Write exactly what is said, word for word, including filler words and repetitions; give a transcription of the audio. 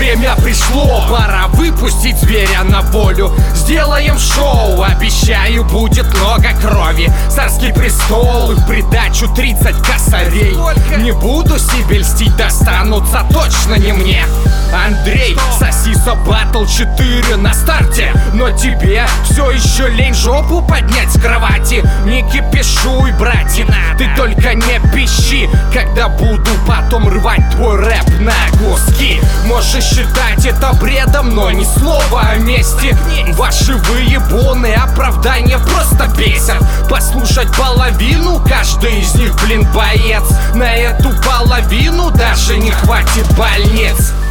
время пришло, пора выпустить зверя на волю. Сделаем шоу, обещаю, будет много крови. Царский престол и в придачу тридцать косарей. Не буду себе льстить, достанутся точно не мне. Андрей, Сосиса Батл четыре на старте, но тебе все еще лень жопу поднять с кровати. Не кипишуй, братик, ты только не пищи, когда буду потом рвать твой рэп на куски. Можешь считать это бредом, но ни слова о мести. Ваши выебоны оправдания просто бесят. Послушать половину, каждый из них, блин, боец. На эту половину даже не хватит больниц.